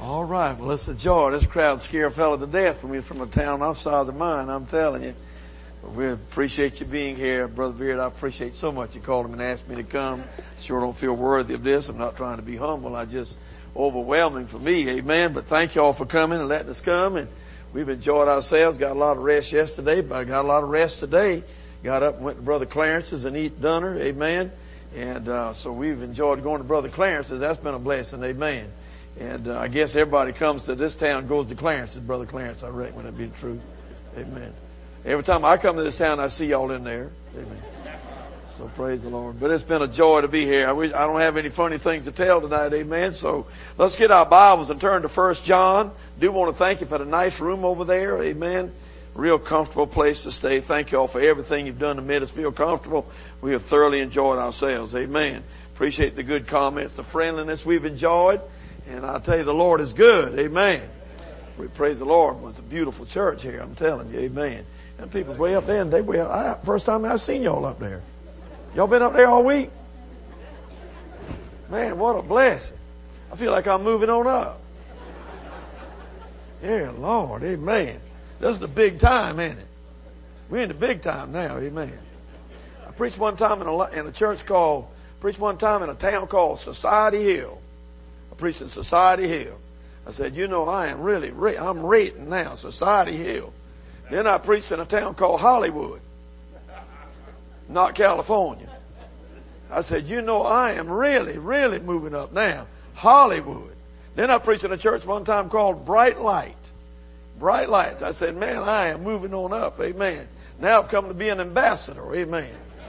All right. Well, it's a joy. This crowd scared a fella to death from a town outside of mine, I'm telling you. But we appreciate you being here. Brother Beard, I appreciate so much you called him and asked me to come. Sure don't feel worthy of this. I'm not trying to be humble. I just overwhelming for me. Amen. But thank you all for coming and letting us come. And we've enjoyed ourselves. Got a lot of rest yesterday, but I got a lot of rest today. Got up and went to Brother Clarence's and eat dinner. Amen. And so we've enjoyed going to Brother Clarence's. That's been a blessing. Amen. And I guess everybody comes to this town goes to Clarence's, Brother Clarence, I reckon, would that be the truth? Amen. Every time I come to this town, I see y'all in there. Amen. So praise the Lord. But it's been a joy to be here. I don't have any funny things to tell tonight. Amen. So let's get our Bibles and turn to 1 John. Do want to thank you for the nice room over there. Amen. Real comfortable place to stay. Thank you all for everything you've done to make us feel comfortable. We have thoroughly enjoyed ourselves. Amen. Appreciate the good comments, the friendliness we've enjoyed. And I'll tell you, the Lord is good. Amen. We praise the Lord. It's a beautiful church here. I'm telling you. Amen. And people's way up there, and they way up. First time I've seen y'all up there. Y'all been up there all week? Man, what a blessing. I feel like I'm moving on up. Yeah, Lord. Amen. This is the big time, ain't it? We're in the big time now. Amen. I preached one time in a town called Society Hill. I preached in Society Hill. I said, I'm rating now, Society Hill. Then I preached in a town called Hollywood, not California. I said, I am really, really moving up now, Hollywood. Then I preached in a church one time called Bright Light. Bright Lights. I said, man, I am moving on up. Amen. Now I've come to be an ambassador. Amen.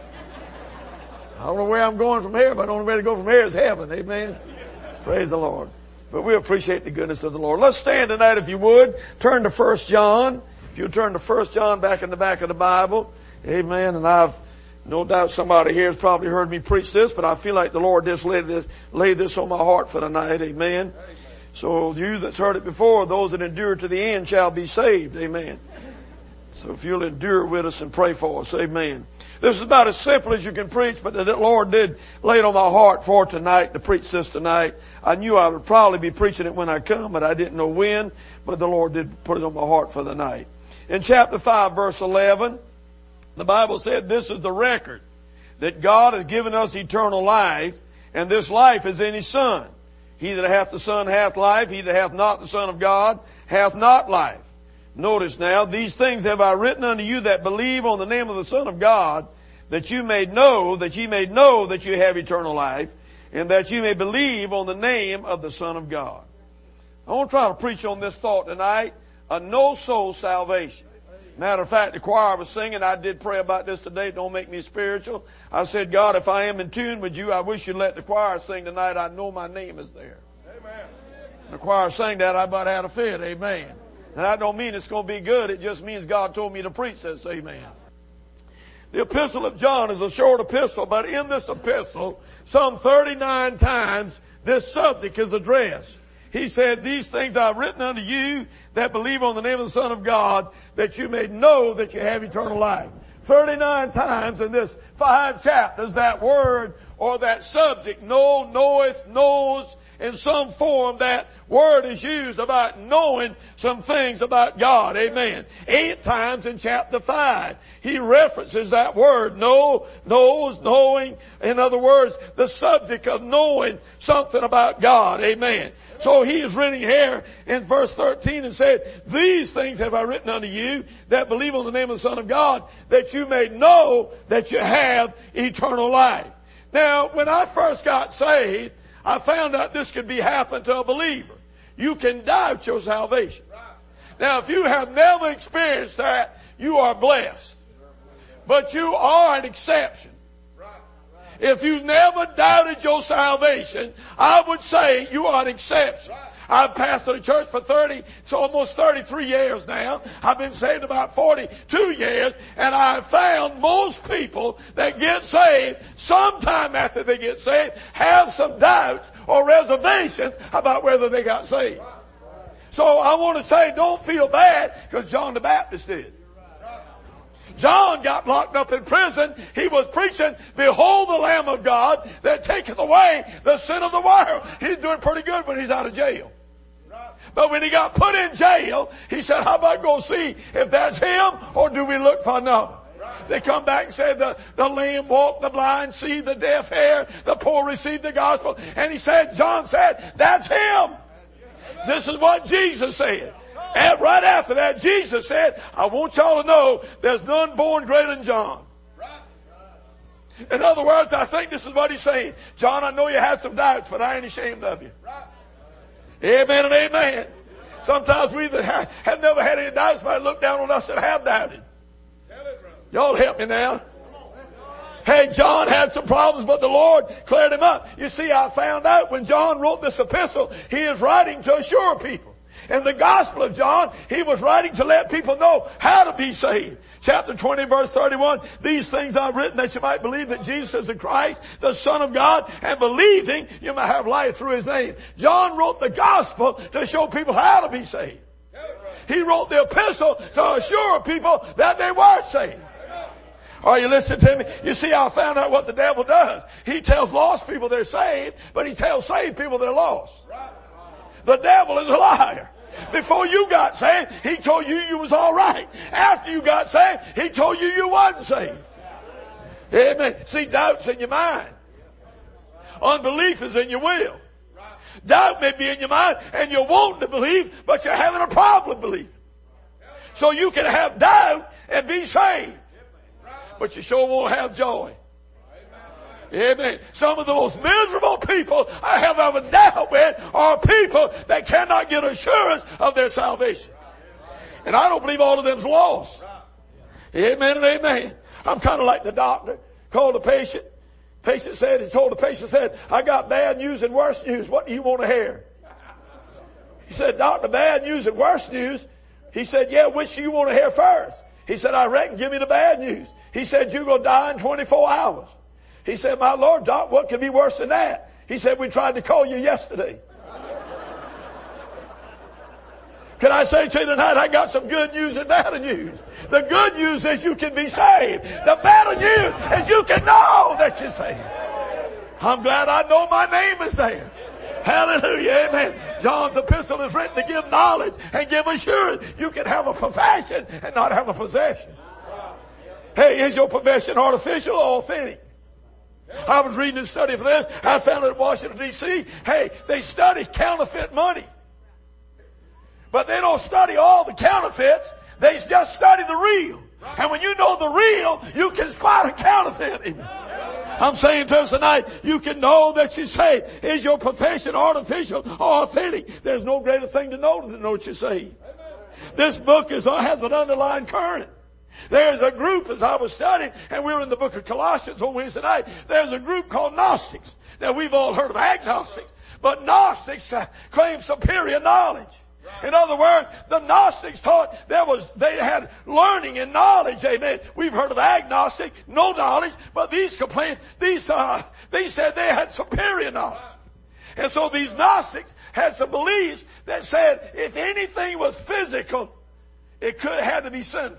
I don't know where I'm going from here, but the only way to go from here is heaven. Amen. Praise the Lord. But we appreciate the goodness of the Lord. Let's stand tonight if you would. Turn to 1 John. If you turn to 1 John back in the back of the Bible. Amen. And I've no doubt somebody here has probably heard me preach this, but I feel like the Lord just laid this on my heart for tonight. Amen. So you that's heard it before, those that endure to the end shall be saved. Amen. So if you'll endure with us and pray for us. Amen. This is about as simple as you can preach, but the Lord did lay it on my heart for tonight to preach this tonight. I knew I would probably be preaching it when I come, but I didn't know when. But the Lord did put it on my heart for the night. In chapter 5, verse 11, the Bible said, this is the record, that God has given us eternal life, and this life is in His Son. He that hath the Son hath life. He that hath not the Son of God hath not life. Notice now, these things have I written unto you that believe on the name of the Son of God, that you may know that you have eternal life, and that you may believe on the name of the Son of God. I want to try to preach on this thought tonight, a no-soul salvation. Matter of fact, the choir was singing. I did pray about this today. Don't make me spiritual. I said, God, if I am in tune with you, I wish you'd let the choir sing tonight. I know my name is there. Amen. The choir sang that. I about had a fit. Amen. And that don't mean it's going to be good. It just means God told me to preach this. Amen. The epistle of John is a short epistle, but in this epistle, some 39 times this subject is addressed. He said, these things I've written unto you that believe on the name of the Son of God, that you may know that you have eternal life. 39 times in this 5 chapters, that word or that subject, know, knoweth, knows, in some form that word is used about knowing some things about God. Amen. 8 times in chapter 5, he references that word, know, knows, knowing. In other words, the subject of knowing something about God. Amen. So he is written here in verse 13 and said, these things have I written unto you that believe on the name of the Son of God, that you may know that you have eternal life. Now, when I first got saved, I found out this could be happen to a believer. You can doubt your salvation. Now, if you have never experienced that, you are blessed. But you are an exception. If you've never doubted your salvation, I would say you are an exception. I've pastored a church for almost 33 years now. I've been saved about 42 years, and I've found most people that get saved, sometime after they get saved, have some doubts or reservations about whether they got saved. So I want to say, don't feel bad, because John the Baptist did. John got locked up in prison. He was preaching, behold the Lamb of God that taketh away the sin of the world. He's doing pretty good when he's out of jail. But when he got put in jail, he said, how about go see if that's him or do we look for another? They come back and said the lame walk, the blind see, the deaf hear, the poor receive the gospel. And he said, John said, that's him. This is what Jesus said. And right after that, Jesus said, I want y'all to know there's none born greater than John. In other words, I think this is what he's saying. John, I know you had some doubts, but I ain't ashamed of you. Amen and amen. Sometimes we that have never had any doubts might look down on us that have doubted. Y'all help me now. Hey, John had some problems, but the Lord cleared him up. You see, I found out when John wrote this epistle, he is writing to assure people. In the Gospel of John, he was writing to let people know how to be saved. Chapter 20, verse 31, these things I've written that you might believe that Jesus is the Christ, the Son of God, and believing you might have life through his name. John wrote the Gospel to show people how to be saved. He wrote the epistle to assure people that they were saved. Are you listening to me? You see, I found out what the devil does. He tells lost people they're saved, but he tells saved people they're lost. The devil is a liar. Before you got saved, he told you you was all right. After you got saved, he told you you wasn't saved. Amen. See, doubt's in your mind. Unbelief is in your will. Doubt may be in your mind and you're wanting to believe, but you're having a problem believing. So you can have doubt and be saved, but you sure won't have joy. Amen. Some of the most miserable people I have ever dealt with are people that cannot get assurance of their salvation. And I don't believe all of them's lost. Amen and amen. I'm kind of like the doctor. Called the patient. He told the patient, I got bad news and worse news. What do you want to hear? He said, doctor, bad news and worse news. He said, yeah, which do you want to hear first? He said, I reckon, give me the bad news. He said, you're going to die in 24 hours. He said, my Lord, doc, what could be worse than that? He said, we tried to call you yesterday. Can I say to you tonight, I got some good news and bad news. The good news is you can be saved. The bad news is you can know that you're saved. I'm glad I know my name is there. Hallelujah, amen. John's epistle is written to give knowledge and give assurance. You can have a profession and not have a possession. Hey, is your profession artificial or authentic? I was reading and studying for this. I found it in Washington, D.C. Hey, they study counterfeit money. But they don't study all the counterfeits. They just study the real. And when you know the real, you can spot a counterfeit. I'm saying to us tonight, you can know that you're saved. Is your profession artificial or authentic? There's no greater thing to know than know that you're saved. This book has an underlying current. There's a group, as I was studying, and we were in the book of Colossians on Wednesday night, there's a group called Gnostics. Now, we've all heard of agnostics, but Gnostics claim superior knowledge. In other words, the Gnostics taught they had learning and knowledge, amen. We've heard of agnostic, no knowledge, but they said they had superior knowledge. And so these Gnostics had some beliefs that said if anything was physical, it had to be sinful.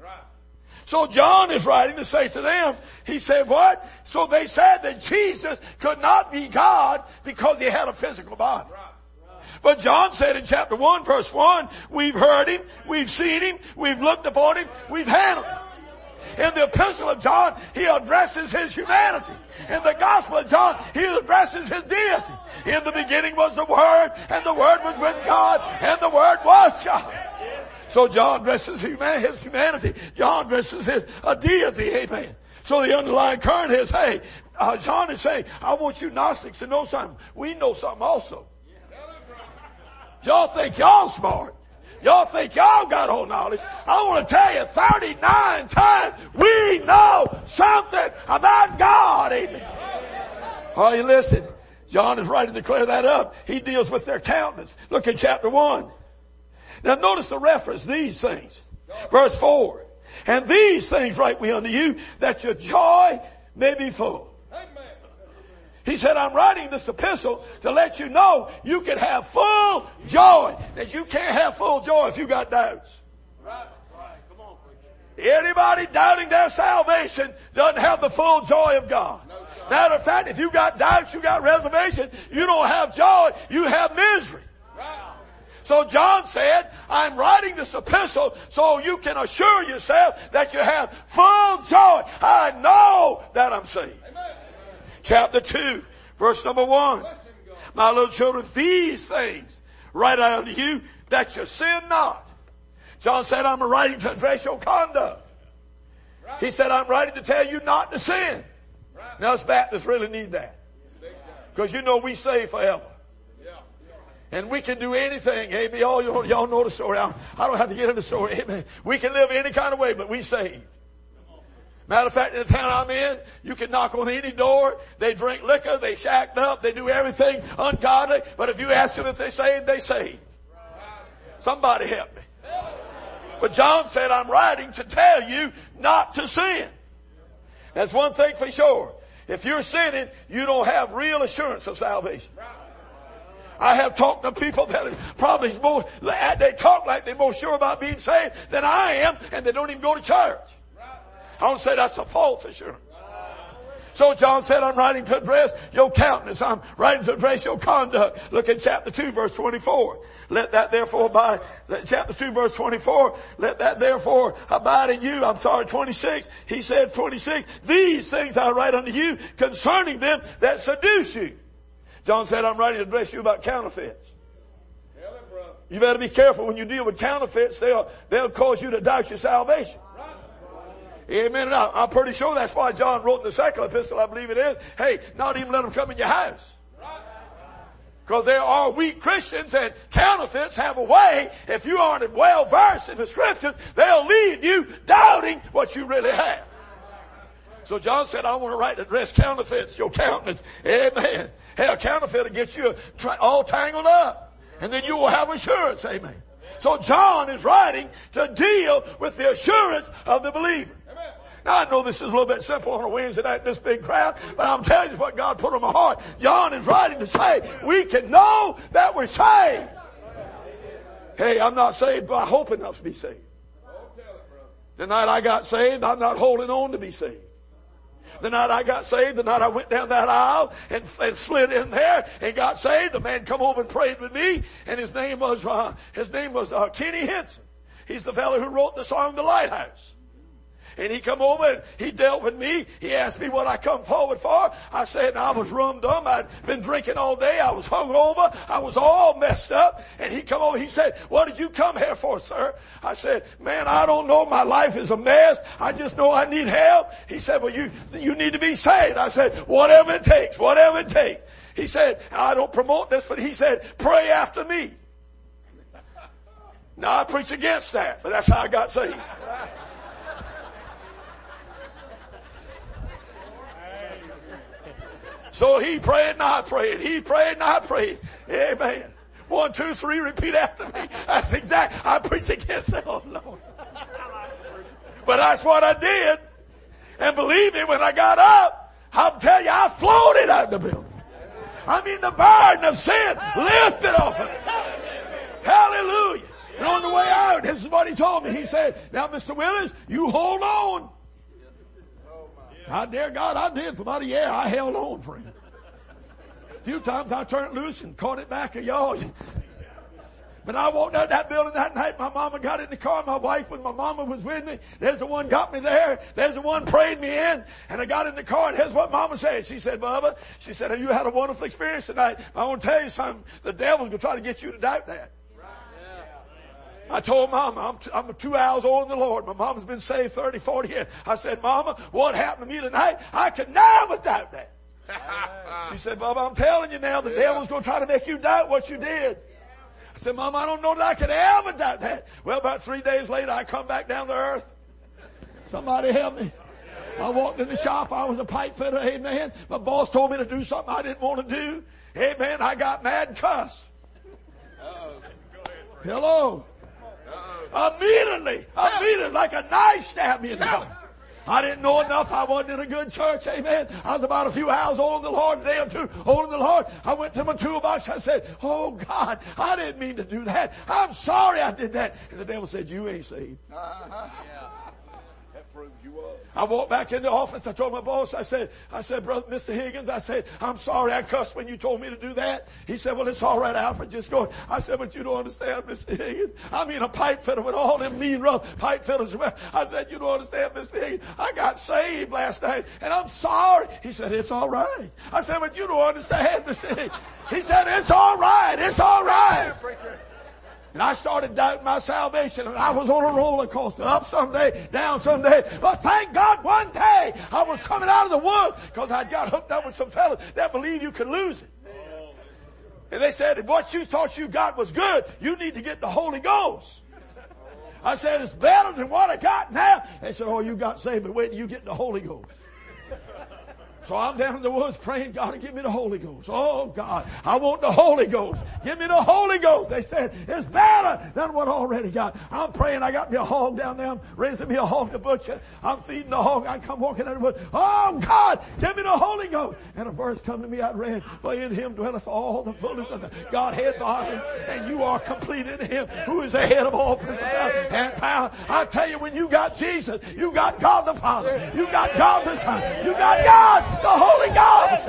So John is writing to say to them, he said what? So they said that Jesus could not be God because he had a physical body. But John said in chapter 1, verse 1, we've heard him, we've seen him, we've looked upon him, we've handled him. In the epistle of John, he addresses his humanity. In the gospel of John, he addresses his deity. In the beginning was the Word, and the Word was with God, and the Word was God. So John addresses his humanity. John addresses his deity. Amen. So the underlying current is, hey, John is saying, I want you Gnostics to know something. We know something also. Y'all think y'all smart. Y'all think y'all got all knowledge. I want to tell you 39 times we know something about God. Amen. Are you listening? John is writing to clear that up. He deals with their countenance. Look at chapter 1. Now notice the reference, these things. Verse 4. And these things write we unto you, that your joy may be full. He said, I'm writing this epistle to let you know you can have full joy. That you can't have full joy if you got doubts. Right. Come on, preacher. Anybody doubting their salvation doesn't have the full joy of God. Matter of fact, if you got doubts, you got reservation, you don't have joy, you have misery. Right. So John said, I'm writing this epistle so you can assure yourself that you have full joy. I know that I'm saved. Amen. Chapter 2, verse number 1. My little children, these things write I unto you that you sin not. John said, I'm writing to address your conduct. He said, I'm writing to tell you not to sin. Now us Baptists really need that. Because you know we save forever. And we can do anything. Amen. Y'all know the story. I don't have to get into the story. Amen. We can live any kind of way, but we saved. Matter of fact, in the town I'm in, you can knock on any door. They drink liquor. They shacked up. They do everything ungodly. But if you ask them if they saved, they saved. Somebody help me. But John said, I'm writing to tell you not to sin. That's one thing for sure. If you're sinning, you don't have real assurance of salvation. I have talked to people that are probably more, they talk like they're more sure about being saved than I am, and they don't even go to church. I don't say that's a false assurance. So John said, I'm writing to address your countenance. I'm writing to address your conduct. Look at chapter 2, verse 24. Let that therefore chapter 2, verse 24, let that therefore abide in you. 26. He said 26, these things I write unto you concerning them that seduce you. John said, I'm writing to address you about counterfeits. You better be careful when you deal with counterfeits. They'll cause you to doubt your salvation. Amen. And I'm pretty sure that's why John wrote in the second epistle, I believe it is, hey, not even let them come in your house. Because there are weak Christians, and counterfeits have a way, if you aren't well versed in the scriptures, they'll leave you doubting what you really have. So John said, I want to write to address counterfeits, your countenance. Amen. Hey, a counterfeit will get you all tangled up. And then you will have assurance. Amen. So John is writing to deal with the assurance of the believer. Now I know this is a little bit simple on a Wednesday night in this big crowd, but I'm telling you what God put on my heart. John is writing to say, we can know that we're saved. Hey, I'm not saved by hoping enough to be saved. The night I got saved, I'm not holding on to be saved. The night I got saved, the night I went down that aisle and slid in there and got saved, a man come over and prayed with me, and his name was Kenny Henson. He's the fellow who wrote the song "The Lighthouse." And he come over and he dealt with me. He asked me what I come forward for. I said, I was rum-dum. I'd been drinking all day. I was hungover. I was all messed up. And he come over. He said, what did you come here for, sir? I said, man, I don't know. My life is a mess. I just know I need help. He said, well, you need to be saved. I said, whatever it takes, whatever it takes. He said, I don't promote this, but he said, pray after me. Now, I preach against that, but that's how I got saved. So he prayed and I prayed. He prayed and I prayed. Amen. 1, 2, 3, repeat after me. That's exact. I preach against that. Oh, Lord. But that's what I did. And believe me, when I got up, I'll tell you, I floated out of the building. I mean, the burden of sin lifted off of me. Hallelujah. And on the way out, this is what he told me. He said, now, Mr. Willis, you hold on. I dare God, I did. For about a year, I held on for him. A few times I turned loose and caught it back of y'all. But I walked out that building that night. My mama got in the car. My wife, when my mama was with me, there's the one got me there. There's the one prayed me in. And I got in the car, and here's what mama said. She said, Bubba, she said, you had a wonderful experience tonight. I want to tell you something. The devil's going to try to get you to doubt that. I told Mama, I'm 2 hours older than the Lord. My mama's been saved 30, 40 years. I said, Mama, what happened to me tonight? I could never doubt that. She said, Bubba, I'm telling you now, the devil's going to try to make you doubt what you did. I said, Mama, I don't know that I could ever doubt that. Well, about 3 days later, I come back down to earth. Somebody help me. I walked in the shop. I was a pipe fitter. Amen. My boss told me to do something I didn't want to do. Amen. I got mad and cussed. Hello. Immediately, like a knife stabbed me in the heart. I didn't know enough. I wasn't in a good church. Amen. I was about a few hours older than the Lord, a day or two older than the Lord. I went to my toolbox. I said, oh God, I didn't mean to do that. I'm sorry I did that. And the devil said, you ain't saved. I walked back in the office. I told my boss, I said, Brother, Mr. Higgins, I said, I'm sorry I cussed when you told me to do that. He said, well, it's all right, Alfred, just go. I said, but you don't understand, Mr. Higgins. I mean, a pipe fitter with all them mean, rough pipe fitters. I said, you don't understand, Mr. Higgins. I got saved last night, and I'm sorry. He said, it's all right. I said, but you don't understand, Mr. Higgins. He said, it's all right. It's all right. And I started doubting my salvation, and I was on a roller coaster, up someday, down someday. But thank God one day I was coming out of the woods because I got hooked up with some fellas that believe you could lose it. And they said, what you thought you got was good. You need to get the Holy Ghost. I said, it's better than what I got now. They said, oh, you got saved, but wait till you get the Holy Ghost. So I'm down in the woods praying, God, give me the Holy Ghost. Oh, God, I want the Holy Ghost. Give me the Holy Ghost. They said, it's better than what I already got. I'm praying. I got me a hog down there. I'm raising me a hog to butcher. I'm feeding the hog. I come walking out of the woods. Oh, God, give me the Holy Ghost. And a verse come to me. I read, for in him dwelleth all the fullness of the Godhead bodily, and you are complete in him who is the head of all principality and power. I tell you, when you got Jesus, you got God the Father. You got God the Son. You got God the Holy Ghost.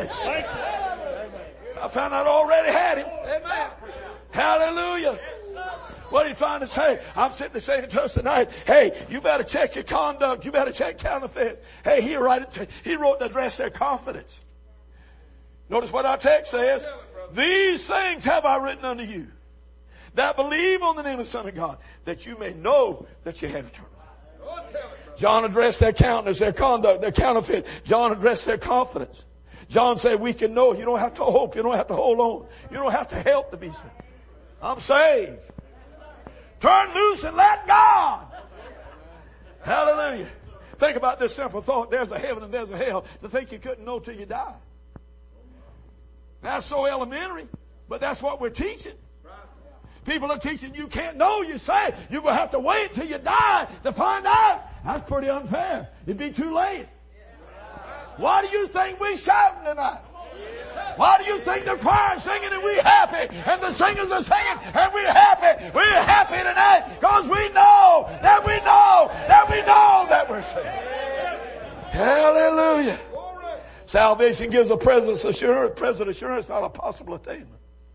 I found out I already had him. Hallelujah. What are you trying to say? I'm sitting there saying to us tonight, hey, you better check your conduct. You better check counterfeits. Hey, he wrote to address their confidence. Notice what our text says. These things have I written unto you that believe on the name of the Son of God, that you may know that you have eternal life. John addressed their countenance, their conduct, their counterfeit. John addressed their confidence. John said, we can know. You don't have to hope. You don't have to hold on. You don't have to help to be saved. I'm saved. Turn loose and let God. Hallelujah. Think about this simple thought. There's a heaven and there's a hell. To think you couldn't know till you die. That's so elementary, but that's what we're teaching. People are teaching you can't know you say. You're going to have to wait till you die to find out. That's pretty unfair. It'd be too late. Why do you think we're shouting tonight? Why do you think the choir's singing and we're happy? And the singers are singing and we're happy? We're happy tonight because we know that we know that we know that we're saved. Hallelujah. Salvation gives a present assurance, not a possible attainment.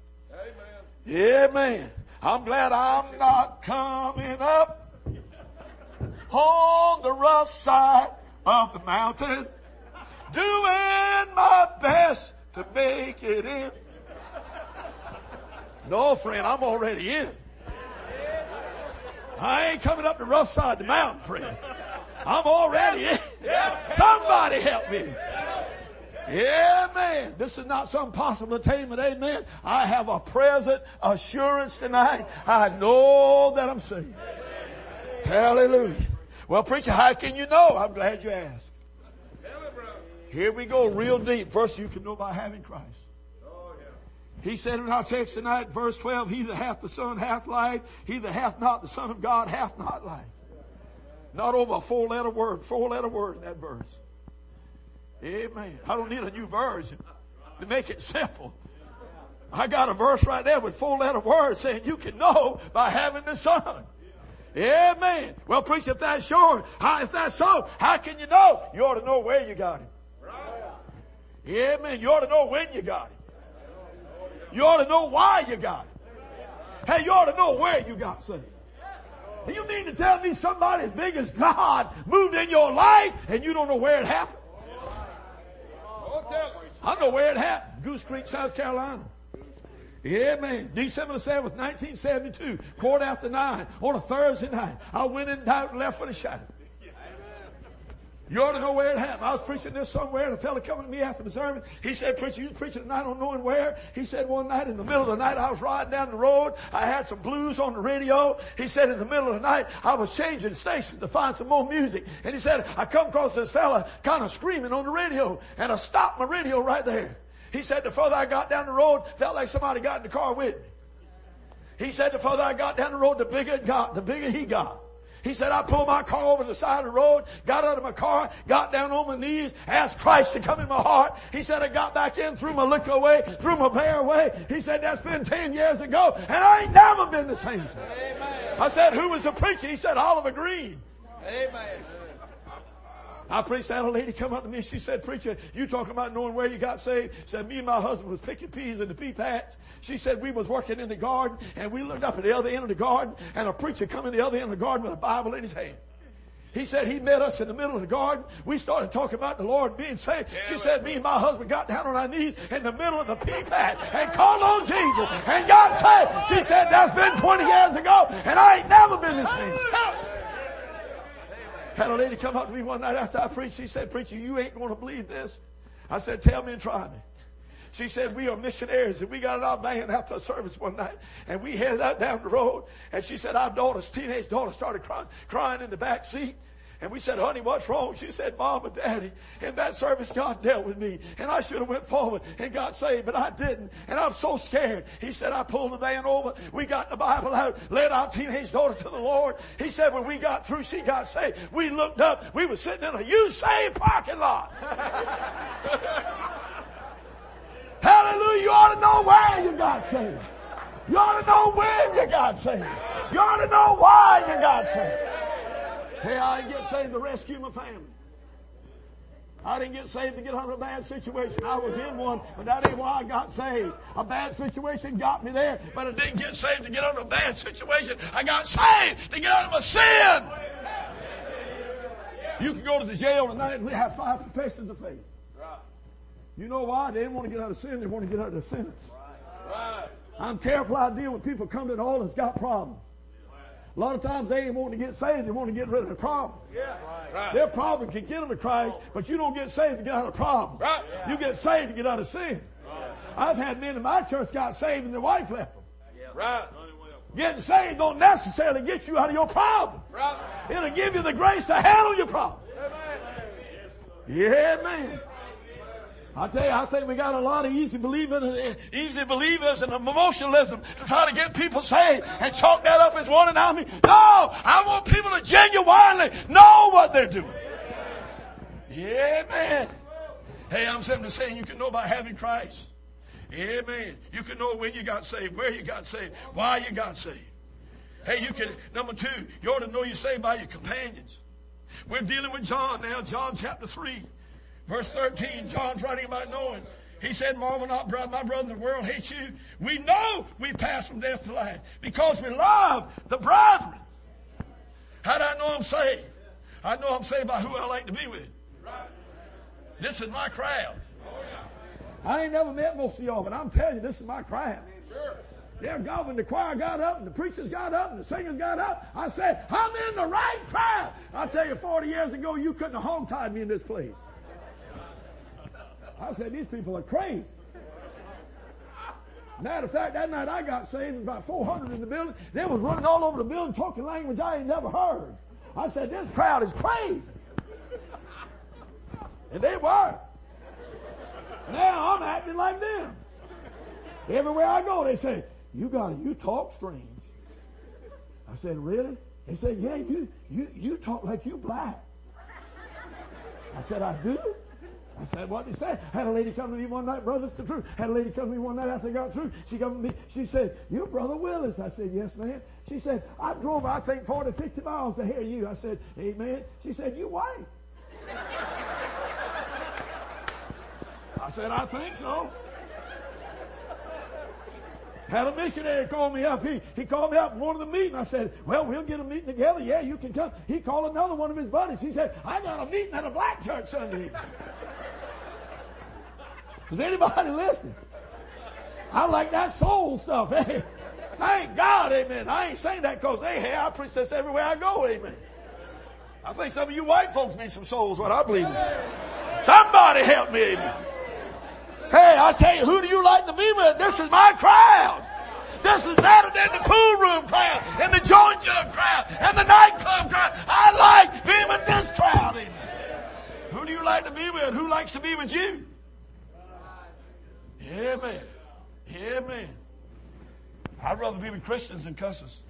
Amen. I'm glad I'm not coming up on the rough side of the mountain, doing my best to make it in. No, friend, I'm already in. I ain't coming up the rough side of the mountain, friend. I'm already in. Somebody help me. Amen. This is not some possible attainment. Amen. I have a present assurance tonight. I know that I'm saved. Hallelujah. Well, preacher, how can you know? I'm glad you asked. Here we go, real deep. First, you can know by having Christ. He said in our text tonight, verse 12, he that hath the Son hath life. He that hath not the Son of God hath not life. Not over a four-letter word in that verse. Amen. I don't need a new version to make it simple. I got a verse right there with four-letter words saying you can know by having the Son. Amen. Well, preacher, if that's so, how can you know? You ought to know where you got him. Amen. You ought to know when you got him. You ought to know why you got him. Hey, you ought to know where you got saved. You mean to tell me somebody as big as God moved in your life and you don't know where it happened? I know where it happened. Goose Creek, South Carolina. Amen. December the 7th, 1972, 9:15 on a Thursday night. I went in doubt and left with a shout. You ought to know where it happened. I was preaching this somewhere, and a fellow coming to me after the sermon. He said, preacher, you preaching tonight on knowing where? He said, one night in the middle of the night, I was riding down the road. I had some blues on the radio. He said, in the middle of the night, I was changing stations to find some more music. And he said, I come across this fella kind of screaming on the radio, and I stopped my radio right there. He said, the further I got down the road, felt like somebody got in the car with me. He said, the further I got down the road, the bigger it got, the bigger he got. He said, I pulled my car over to the side of the road, got out of my car, got down on my knees, asked Christ to come in my heart. He said, I got back in, threw my liquor away, threw my bear away. He said, that's been 10 years ago, and I ain't never been the same since. Amen. I said, who was the preacher? He said, Oliver Green. Amen. I preached, had a lady come up to me. She said, preacher, you talking about knowing where you got saved? Said, me and my husband was picking peas in the pea patch. She said, we was working in the garden, and we looked up at the other end of the garden, and a preacher come in the other end of the garden with a Bible in his hand. He said he met us in the middle of the garden. We started talking about the Lord being saved. She said, me and my husband got down on our knees in the middle of the pea patch and called on Jesus and got saved. She said, that's been 20 years ago, and I ain't never been the same. Had a lady come up to me one night after I preached. She said, preacher, you ain't going to believe this. I said, tell me and try me. She said, we are missionaries, and we got in our van after a service one night, and we headed out down the road, and she said, our teenage daughter started crying in the back seat. And we said, honey, what's wrong? She said, Mom and Daddy, in that service, God dealt with me. And I should have went forward and got saved, but I didn't. And I'm so scared. He said, I pulled the van over. We got the Bible out, led our teenage daughter to the Lord. He said, when we got through, she got saved. We looked up. We were sitting in a You Saved parking lot. Hallelujah. You ought to know where you got saved. You ought to know when you got saved. You ought to know why you got saved. Hey, I didn't get saved to rescue my family. I didn't get saved to get out of a bad situation. I was in one, but that ain't why I got saved. A bad situation got me there, but I didn't get saved to get out of a bad situation. I got saved to get out of a sin. You can go to the jail tonight and we have 5 professions of faith. You know why? They didn't want to get out of sin. They want to get out of their sentence. I'm careful I deal with people come to the altar that's got problems. A lot of times they ain't wanting to get saved. They want to get rid of the problem. Their problem can get them to Christ, but you don't get saved to get out of a problem. You get saved to get out of sin. I've had men in my church got saved and their wife left them. Getting saved don't necessarily get you out of your problem. It'll give you the grace to handle your problem. Yeah, man. I tell you, I think we got a lot of easy believers and emotionalism to try to get people saved and chalk that up as one and I mean. No, I want people to genuinely know what they're doing. Yeah, man. Hey, I'm simply saying you can know by having Christ. Amen. You can know when you got saved, where you got saved, why you got saved. Hey, you can, number 2, you ought to know you're saved by your companions. We're dealing with John now, John chapter 3. Verse 13, John's writing about knowing. He said, marvel not, my brother, the world hates you. We know we pass from death to life because we love the brethren. How do I know I'm saved? I know I'm saved by who I like to be with. This is my crowd. I ain't never met most of y'all, but I'm telling you, this is my crowd. Yeah, God, when the choir got up and the preachers got up and the singers got up, I said, I'm in the right crowd. I tell you, 40 years ago, you couldn't have hog-tied me in this place. I said, these people are crazy. Matter of fact, that night I got saved, there was about 400 in the building. They was running all over the building talking language I ain't never heard. I said, this crowd is crazy. And they were. Now I'm acting like them. Everywhere I go, they say, you talk strange. I said, really? They said, yeah, you talk like you black. I said, I do? I said, what did he say? Had a lady come to me one night, brother, it's the truth. Had a lady come to me one night after I got through. She come to me, she said, you're Brother Willis. I said, yes, ma'am. She said, I drove, I think, 40, 50 miles to hear you. I said, amen. She said, you white? I said, I think so. Had a missionary call me up. He called me up and wanted a meeting. I said, well, we'll get a meeting together. Yeah, you can come. He called another one of his buddies. He said, I got a meeting at a black church Sunday. Is anybody listening? I like that soul stuff. Hey, thank God, amen. I ain't saying that because, hey, I preach this everywhere I go, amen. I think some of you white folks need some souls, what I believe in. Somebody help me, amen. Hey, I tell you, who do you like to be with? This is my crowd. This is better than the pool room crowd and the joint jug crowd and the nightclub crowd. I like being with this crowd, amen. Who do you like to be with? Who likes to be with you? Amen. Amen. I'd rather be with Christians than cussers.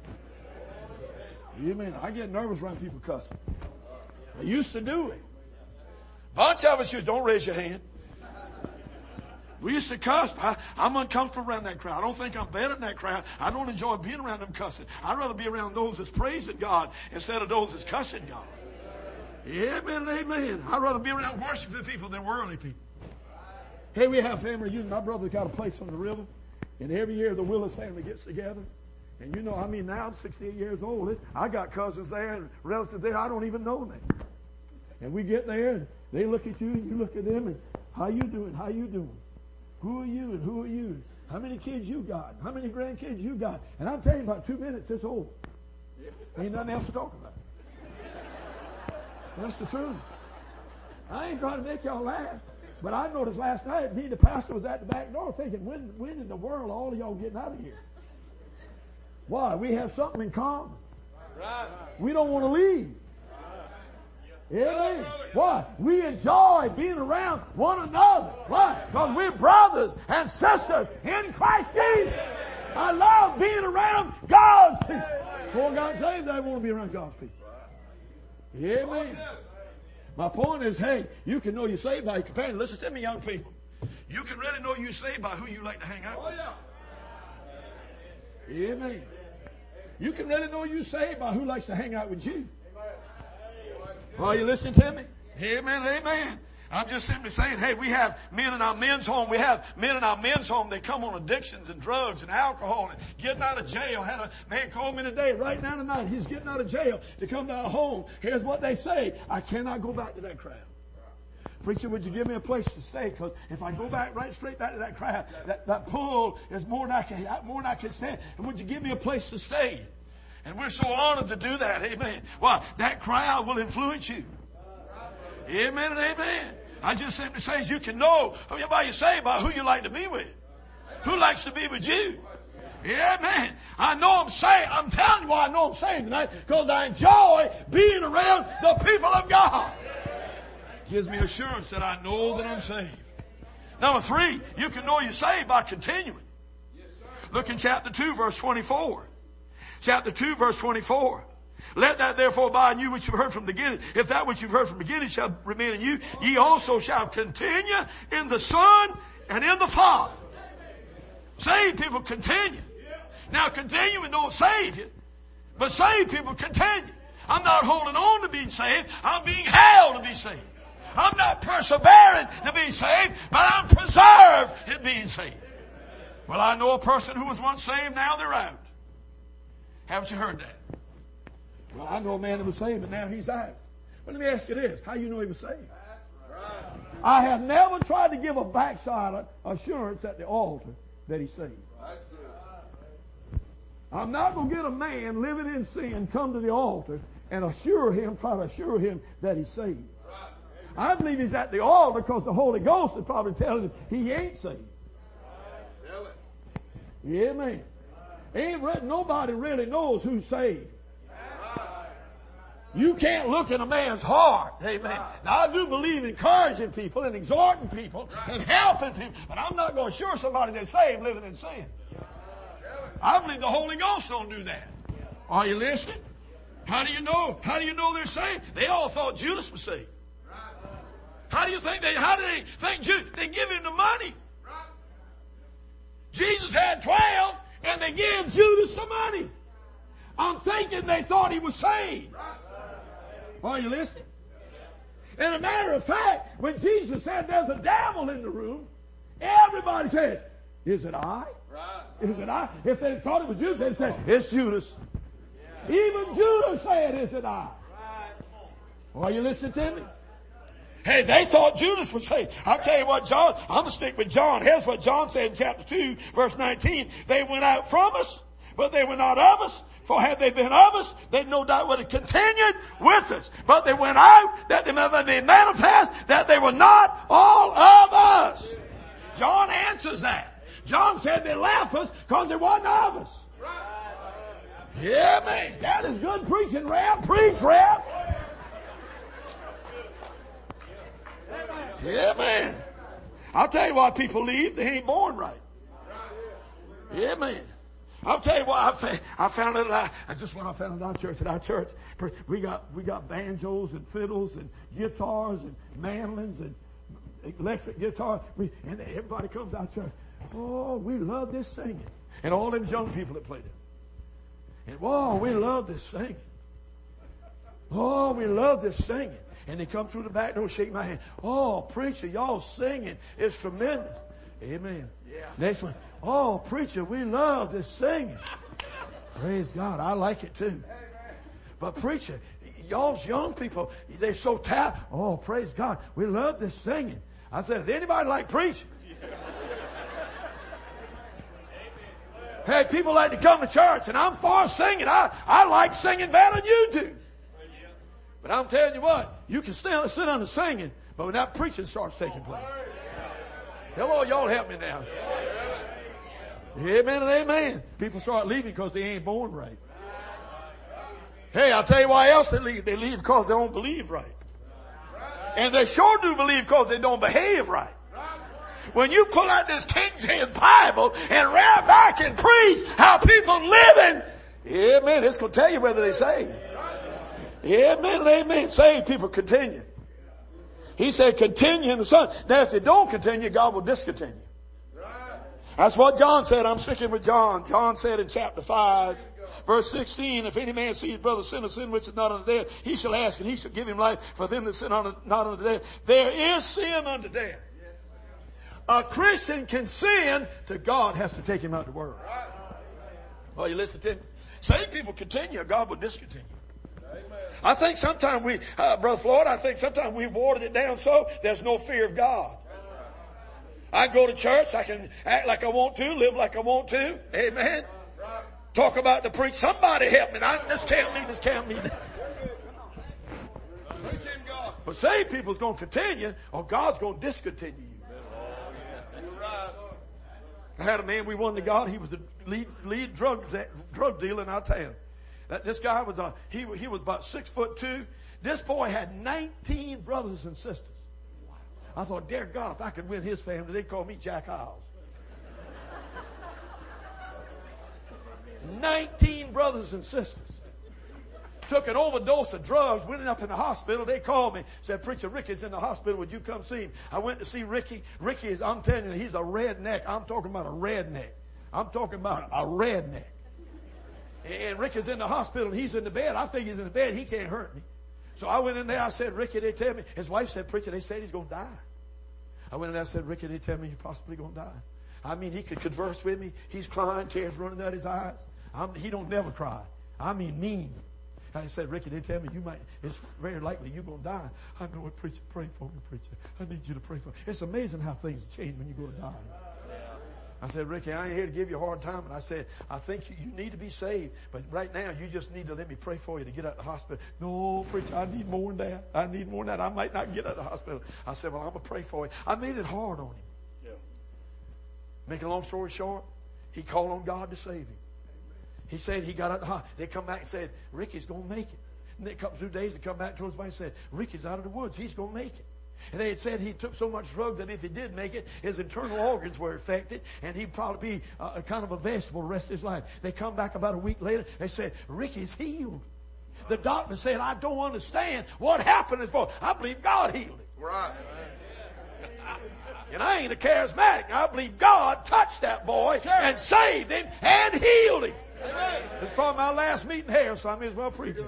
Amen. I get nervous around people cussing. I used to do it. Bunch of us here, don't raise your hand. We used to cuss. I'm uncomfortable around that crowd. I don't think I'm better than that crowd. I don't enjoy being around them cussing. I'd rather be around those that's praising God instead of those that's cussing God. Amen and amen. I'd rather be around worshiping people than worldly people. Hey, we have family reunion. My brother's got a place on the river. And every year the Willis family gets together. And you know, I mean, now I'm 68 years old. I got cousins there and relatives there. I don't even know them. And we get there and they look at you and you look at them and how you doing? How you doing? Who are you and who are you? How many kids you got? How many grandkids you got? And I'm telling you, about 2 minutes, it's over. Ain't nothing else to talk about. That's the truth. I ain't trying to make y'all laugh. But I noticed last night, me and the pastor was at the back door thinking, when in the world are all of y'all getting out of here? Why? We have something in common. Right. We don't want to leave. Amen. Why? We enjoy being around one another. Why? Because we're brothers and sisters in Christ Jesus. I love being around God's people. Before God saved, I want to be around God's people. Amen. My point is, hey, you can know you're saved by your companion. Listen to me, young people. You can really know you're saved by who you like to hang out with. Amen. You can really know you're saved by who likes to hang out with you. Are you listening to me? Amen, amen. I'm just simply saying, hey, we have men in our men's home. We have men in our men's home. They come on addictions and drugs and alcohol and getting out of jail. Had a man call me today, right now tonight. He's getting out of jail to come to our home. Here's what they say. I cannot go back to that crowd. Preacher, would you give me a place to stay? Because if I go back right straight back to that crowd, that pull is more than I can stand. And would you give me a place to stay? And we're so honored to do that. Amen. Well, that crowd will influence you. Amen and amen. I just simply say you can know by you say by who you like to be with. Who likes to be with you? Amen. I know I'm saved. I'm telling you why I know I'm saved tonight. Because I enjoy being around the people of God. Gives me assurance that I know that I'm saved. Number 3, you can know you're saved by continuing. Look in chapter 2, verse 24. Chapter 2, verse 24. Let that therefore abide in you which you've heard from the beginning. If that which you've heard from the beginning shall remain in you, ye also shall continue in the Son and in the Father. Saved people continue. Now continuing don't save you, but saved people continue. I'm not holding on to being saved. I'm being held to be saved. I'm not persevering to be saved, but I'm preserved in being saved. Well, I know a person who was once saved, now they're out. Haven't you heard that? Well, I know a man that was saved, but now he's out. Well, let me ask you this. How do you know he was saved? I have never tried to give a backside assurance at the altar that he's saved. I'm not going to get a man living in sin come to the altar and try to assure him that he's saved. I believe he's at the altar because the Holy Ghost is probably telling him he ain't saved. Amen. Nobody really knows who's saved. You can't look in a man's heart. Amen. Now, I do believe in encouraging people and exhorting people and helping people, but I'm not going to assure somebody they're saved living in sin. I believe the Holy Ghost don't do that. Are you listening? How do you know? How do you know they're saved? They all thought Judas was saved. How do they think Judas? They give him the money. Jesus had 12 and they gave Judas the money. I'm thinking they thought he was saved. Are you listening? And a matter of fact, when Jesus said there's a devil in the room, everybody said, is it I? Is it I? If they thought it was Judas, they'd say, it's Judas. Even Judas said, is it I? Are you listening to me? Hey, they thought Judas was saved. I'll tell you what, John, I'm going to stick with John. Here's what John said in chapter 2, verse 19. They went out from us, but they were not of us. For had they been of us, they no doubt would have continued with us. But they went out that they might be manifest that they were not all of us. John answers that. John said they left us because they wasn't of us. Yeah, man. That is good preaching, Rap. Preach, Rap. Yeah, man. I'll tell you why people leave. They ain't born right. Yeah, man. I'll tell you what I found it just when I found it at our church, we got banjos and fiddles and guitars and mandolins and electric guitar. And everybody comes out church. Oh, we love this singing. And all them young people that played it. And oh, we love this singing. Oh, we love this singing. And they come through the back door, shake my hand. Oh, preacher, y'all singing. It's tremendous. Amen. Yeah. Next one. Oh, preacher, we love this singing. Praise God. I like it too. But preacher, y'all's young people, they're so talented. Oh, praise God. We love this singing. I said, does anybody like preaching? Hey, people like to come to church, and I'm for singing. I like singing better than you do. But I'm telling you what, you can still sit under singing, but when that preaching starts taking place. Come on, y'all help me now. Amen and amen. People start leaving because they ain't born right. Hey, I'll tell you why else they leave. They leave because they don't believe right. And they sure do believe because they don't behave right. When you pull out this King James Bible and read back and preach how people living, amen, it's going to tell you whether they saved. Amen and amen. Saved people continue. He said continue in the Son. Now if they don't continue, God will discontinue. That's what John said. I'm sticking with John. John said in chapter 5, verse 16, if any man see his brother sin a sin which is not unto death, he shall ask and he shall give him life for them that sin not unto death. There is sin unto death. A Christian can sin till God has to take him out of the world. Well, you listen to me. Saved people continue, God will discontinue. I think sometimes Brother Floyd, I think sometimes we watered it down so there's no fear of God. I go to church, I can act like I want to, live like I want to. Amen. Talk about the preach. Somebody help me. This can't mean. But saved people's going to continue or God's going to discontinue you. I had a man we won to God. He was the lead drug dealer in our town. This guy was he was about 6'2". This boy had 19 brothers and sisters. I thought, dear God, if I could win his family, they'd call me Jack Hiles. 19 brothers and sisters. Took an overdose of drugs, went up in the hospital. They called me, said, Preacher Ricky's in the hospital. Would you come see him? I went to see Ricky. Ricky is, I'm telling you, he's a redneck. I'm talking about a redneck. I'm talking about a redneck. And Ricky's in the hospital, and he's in the bed. I think he's in the bed. He can't hurt me. So I went in there. I said, Ricky, they tell me. His wife said, Preacher, they said he's going to die. I went in there and said, Ricky, they tell me he's possibly going to die. I mean, he could converse with me. He's crying, tears running out his eyes. He don't never cry. I mean, mean. I said, Ricky, they tell me it's very likely you're going to die. I know what, preacher, pray for me, preacher. I need you to pray for me. It's amazing how things change when you go to die. I said, Ricky, I ain't here to give you a hard time. And I said, I think you need to be saved. But right now, you just need to let me pray for you to get out of the hospital. No, preacher, I need more than that. I need more than that. I might not get out of the hospital. I said, well, I'm going to pray for you. I made it hard on him. Yeah. Make a long story short, he called on God to save him. He said he got out of the hospital. They come back and said, Ricky's going to make it. And then a couple of days, they come back to us and said, Ricky's out of the woods. He's going to make it. And they had said he took so much drugs that if he did make it, his internal organs were affected, and he'd probably be a kind of a vegetable the rest of his life. They come back about a week later. They said, Ricky's healed. The doctor said, I don't understand what happened to this boy. I believe God healed him. Right. And I ain't a charismatic. I believe God touched that boy and saved him and healed him. It's probably my last meeting here, so I may as well preach it.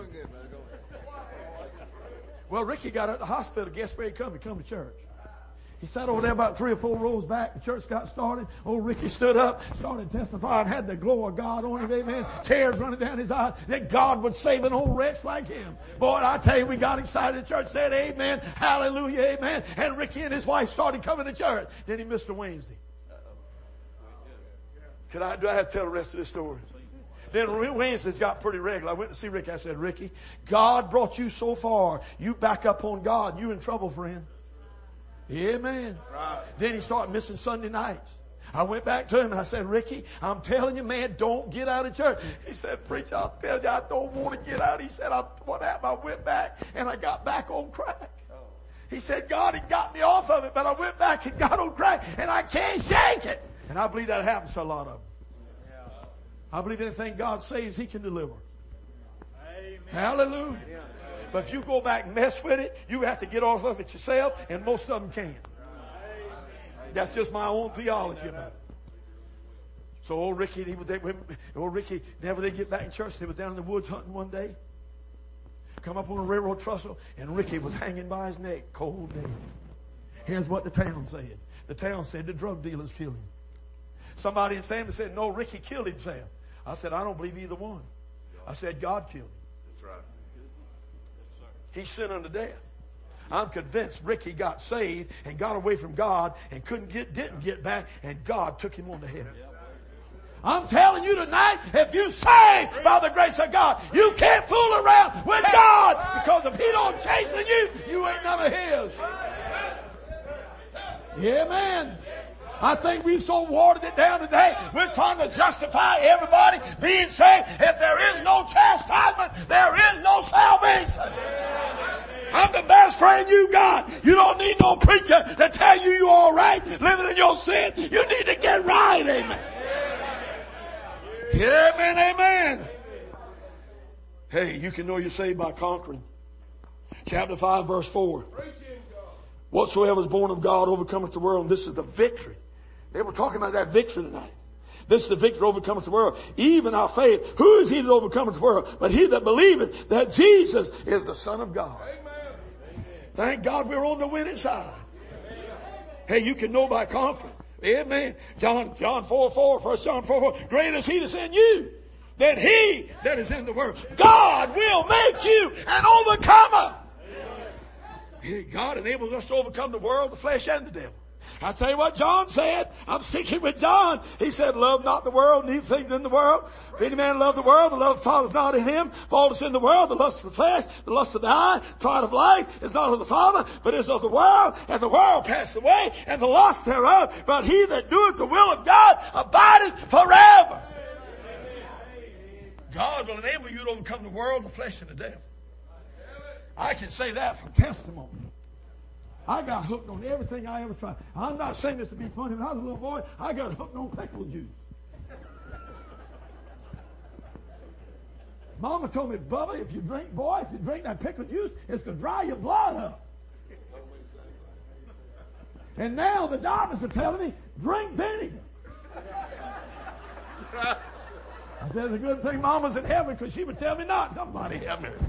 Well, Ricky got out of the hospital. Guess where he come? He come to church. He sat over there about 3 or 4 rows back. The church got started. Old Ricky stood up, started testifying, had the glow of God on him, amen. Tears running down his eyes that God would save an old wretch like him. Boy, I tell you, we got excited. The church said amen, hallelujah, amen. And Ricky and his wife started coming to church. Then he missed a Wednesday. Do I have to tell the rest of this story? Then Wednesdays got pretty regular. I went to see Ricky. I said, Ricky, God brought you so far. You back up on God. You in trouble, friend. Amen. Right. Then he started missing Sunday nights. I went back to him and I said, Ricky, I'm telling you, man, don't get out of church. He said, Preacher, I'll tell you, I don't want to get out. He said, what happened? I went back and I got back on crack. He said, God had got me off of it, but I went back and got on crack and I can't shake it. And I believe that happens to a lot of them. I believe anything God saves, He can deliver. Amen. Hallelujah. Yeah. But if you go back and mess with it, you have to get off of it yourself, and most of them can't. That's just my own theology about it. So old Ricky, never did get back in church. They were down in the woods hunting one day. Come up on a railroad trestle, and Ricky was hanging by his neck, cold dead. Here's what the town said. The town said the drug dealers killed him. Somebody in Stanley said, no, Ricky killed himself. I said, I don't believe either one. I said, God killed him. That's right. He sinned unto death. I'm convinced Ricky got saved and got away from God and didn't get back, and God took him on to heaven. I'm telling you tonight, if you saved by the grace of God, you can't fool around with God, because if He don't chasten you, you ain't none of His. Yeah, man. I think we've so watered it down today, we're trying to justify everybody being saved. If there is no chastisement, there is no salvation. I'm the best friend you got. You don't need no preacher to tell you you're all right living in your sin. You need to get right, amen. Yeah, amen, amen. Hey, you can know you're saved by conquering. Chapter 5, verse 4. Whatsoever is born of God overcometh the world. And this is the victory. They were talking about that victory tonight. This is the victory overcometh the world. Even our faith. Who is he that overcometh the world? But he that believeth that Jesus is the Son of God. Amen. Thank God we're on the winning side. Hey, you can know by conquering. Amen. John 4:4, 1 John 4:4. Greater is he that's in you than he that is in the world. God will make you an overcomer. God enables us to overcome the world, the flesh, and the devil. I tell you what John said. I'm sticking with John. He said, love not the world, neither things in the world. If any man love the world, the love of the Father is not in him. For all that's in the world, the lust of the flesh, the lust of the eye, pride of life, is not of the Father, but is of the world. And the world passeth away, and the lust thereof. But he that doeth the will of God abideth forever. God will enable you to overcome the world, the flesh, and the devil. I can say that from testimony. I got hooked on everything I ever tried. I'm not saying this to be funny. When I was a little boy, I got hooked on pickle juice. Mama told me, Bubba, if you drink that pickle juice, it's going to dry your blood up. And now the doctors are telling me, drink vinegar. I said, it's a good thing Mama's in heaven, because she would tell me not. Somebody help me.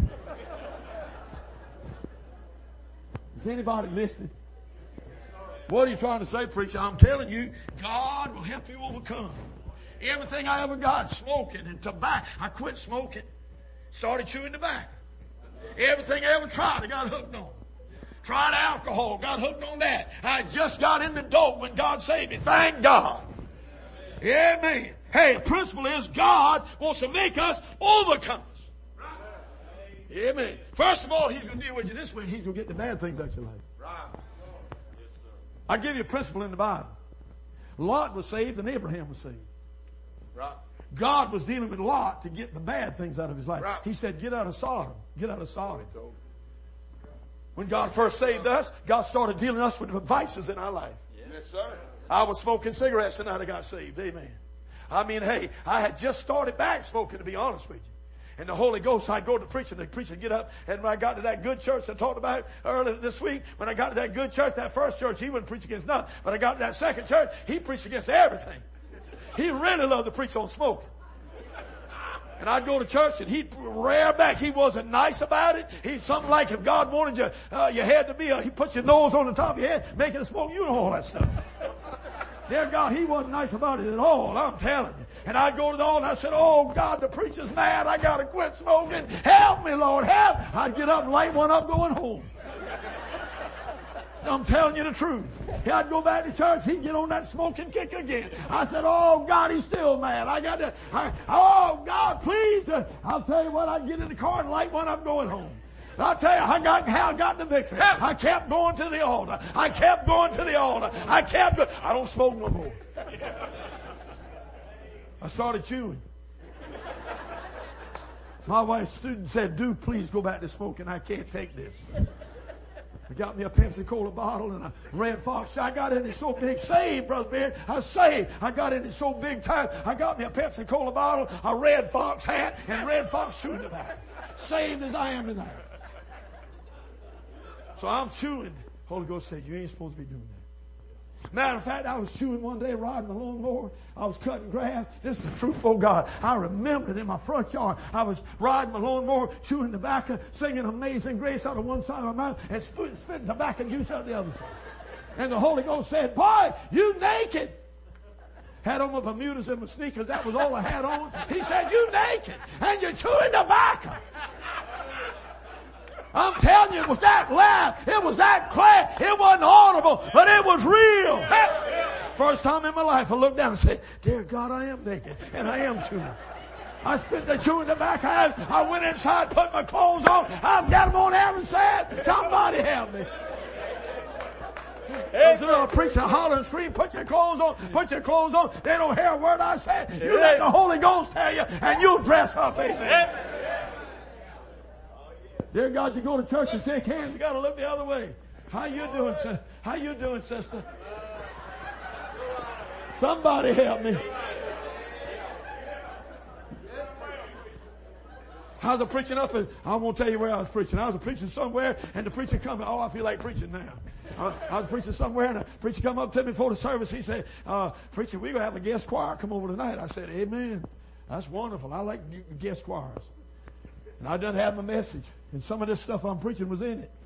Is anybody listening? What are you trying to say, preacher? I'm telling you, God will help you overcome. Everything I ever got, smoking and tobacco. I quit smoking, started chewing tobacco. Everything I ever tried, I got hooked on. Tried alcohol, got hooked on that. I just got into dope when God saved me. Thank God. Amen. Hey, the principle is God wants to make us overcomers. Amen. First of all, He's going to deal with you this way. He's going to get the bad things out of your life. Right. Yes, sir. I'll give you a principle in the Bible. Lot was saved and Abraham was saved. Right. God was dealing with Lot to get the bad things out of his life. Right. He said, get out of Sodom. Get out of Sodom. When God first saved us, God started dealing with us with the vices in our life. Yes, sir. I was smoking cigarettes the night I got saved. Amen. I mean, hey, I had just started back smoking, to be honest with you. And the Holy Ghost, I'd go to preaching. The preacher would get up. And when I got to that good church I talked about earlier this week, when I got to that good church, that first church, he wouldn't preach against nothing. But I got to that second church, he preached against everything. He really loved to preach on smoking. And I'd go to church and he'd rear back. He wasn't nice about it. He's something like if God wanted you, your head to be, he put your nose on the top of your head, making it smoke, you know all that stuff. Dear God, he wasn't nice about it at all, I'm telling you. And I'd go to the altar and I said, oh God, the preacher's mad. I got to quit smoking. Help me, Lord, help. I'd get up and light one up going home. I'm telling you the truth. I'd go back to church. He'd get on that smoking kick again. I said, oh God, he's still mad. Oh God, please. I'll tell you what, I'd get in the car and light one up going home. I'll tell you how I got the victory. I kept going to the altar. I kept going to the altar. I don't smoke no more. I started chewing. My wife's student said, "Do please go back to smoking. I can't take this." I got me a Pepsi Cola bottle and a Red Fox. I got in it so big. Saved, Brother Beard. I was saved. I got in it so big time. I got me a Pepsi Cola bottle, a Red Fox hat, and Red Fox chewing tobacco. Saved as I am tonight. So I'm chewing. Holy Ghost said, you ain't supposed to be doing Matter of fact, I was chewing one day, riding my lawnmower. I was cutting grass. This is the truthful God. I remember it in my front yard. I was riding my lawnmower, chewing tobacco, singing Amazing Grace out of one side of my mouth, and spitting tobacco juice out the other side. And the Holy Ghost said, boy, you naked. Had on my Bermudas and my sneakers. That was all I had on. He said, you naked, and you're chewing tobacco. I'm telling you, it was that loud. It was that clear. It wasn't audible, but it was real. First time in my life I looked down and said, dear God, I am naked, and I am chewing. I spit the chewing tobacco out. I went inside, put my clothes on. I've got them on every side. Somebody help me. There's a little preacher holler and scream, put your clothes on, put your clothes on. They don't hear a word I said. You let the Holy Ghost tell you, and you dress up. Amen. Dear God, you go to church and shake hands, you got to look the other way. How you doing, sister? How you doing, sister? Somebody help me. I was preaching up, and I won't tell you where I was preaching. I was preaching somewhere, and the preacher come. Oh, I feel like preaching now. I was preaching somewhere, and the preacher come up to me before the service. He said, preacher, we're going to have a guest choir come over tonight. I said, amen. That's wonderful. I like guest choirs. And I done have my message. And some of this stuff I'm preaching was in it.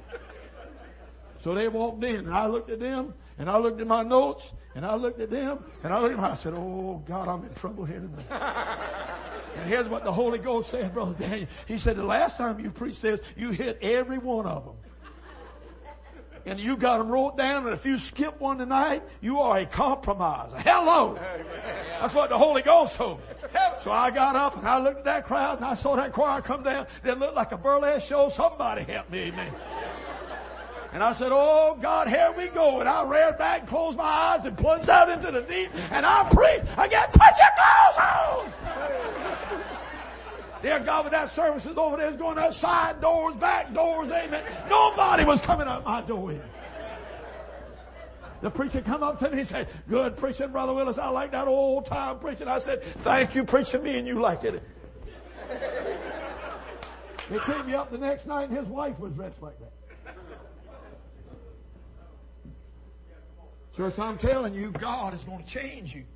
So they walked in, and I looked at them, and I looked at my notes, and I looked at them, and I looked at them. I said, oh, God, I'm in trouble here tonight. And here's what the Holy Ghost said, Brother Daniel. He said, the last time you preached this, you hit every one of them. And you got them wrote down, and if you skip one tonight, you are a compromiser. Hello! That's what the Holy Ghost told me. So I got up, and I looked at that crowd, and I saw that choir come down. It looked like a burlesque show. Somebody help me, amen. And I said, oh, God, here we go. And I reared back and closed my eyes and plunged out into the deep, and I preached again, put your clothes on! Dear God, when that service is over, there's going out side doors, back doors, amen. Nobody was coming out my door. The preacher come up to me and said, good preaching, Brother Willis. I like that old time preaching. I said, thank you, preaching me, and you like it. He picked me up the next night, and his wife was dressed like that. Church, I'm telling you, God is going to change you.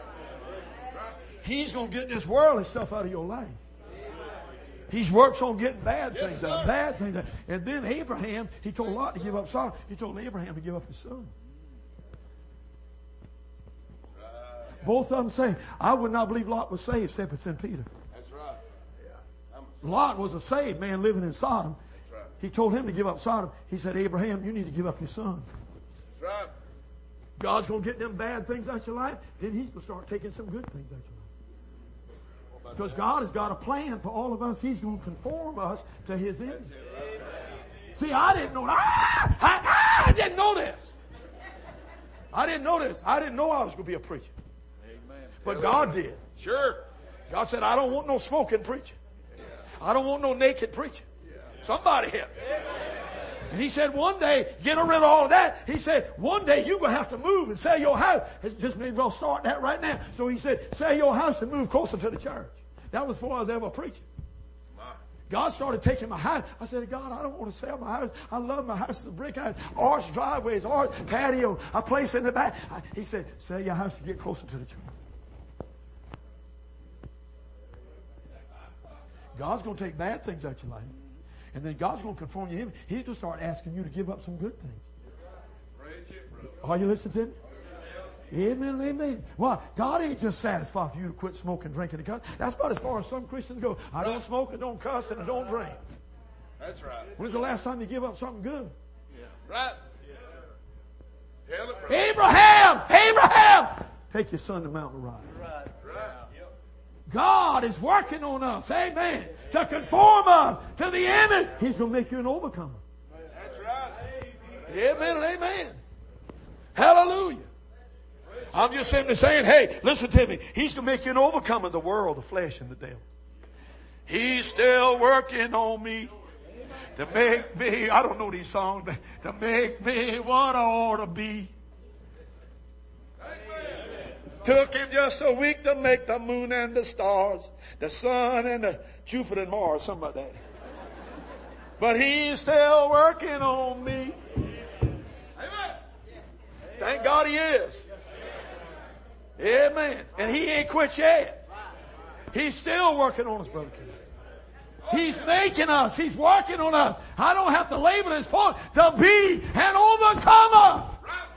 He's going to get this worldly stuff out of your life. He's works on getting bad things out, bad things out. And then Abraham, he told Lot to give up Sodom. He told Abraham to give up his son. Both of them say, I would not believe Lot was saved except it's in Peter. That's right. Lot was a saved man living in Sodom. That's right. He told him to give up Sodom. He said, Abraham, you need to give up your son. That's right. God's going to get them bad things out of your life. Then he's going to start taking some good things out of your life. Because God has got a plan for all of us. He's going to conform us to His image. See, I didn't know. I didn't know this. I didn't know this. I didn't know I was going to be a preacher. Amen. But God did. Sure. God said, I don't want no smoking preacher. I don't want no naked preacher. Somebody help me. And He said, one day, get rid of all of that. He said, one day you're going to have to move and sell your house. It's just may as well start that right now. So He said, sell your house and move closer to the church. That was before I was ever preaching. God started taking my house. I said, God, I don't want to sell my house. I love my house. It's a brick house. Arched driveways, arched patio, a place in the back. He said, sell your house and get closer to the church. God's going to take bad things out of your life. And then God's going to conform you to Him. He's going to start asking you to give up some good things. Are you listening to me? Amen, amen. Well, God ain't just satisfied for you to quit smoking, drinking, and cussing. That's about as far as some Christians go. I don't smoke, I don't cuss, and I don't drink. That's right. When's the last time you give up something good? Yeah. Right. Yes, sir. Abraham! Take your son to Mount Moriah. Right. God is working on us, amen, to conform us to the image. He's going to make you an overcomer. That's right. Amen and amen. Hallelujah. I'm just simply saying, hey, listen to me. He's going to make you an overcomer of the world, the flesh, and the devil. He's still working on me to make me, I don't know these songs, but to make me what I ought to be. Took Him just a week to make the moon and the stars, the sun and the Jupiter and Mars, something like that. But He's still working on me. Thank God He is. Amen. And He ain't quit yet. He's still working on us, Brother King. He's making us. He's working on us. I don't have to label His point to be an overcomer.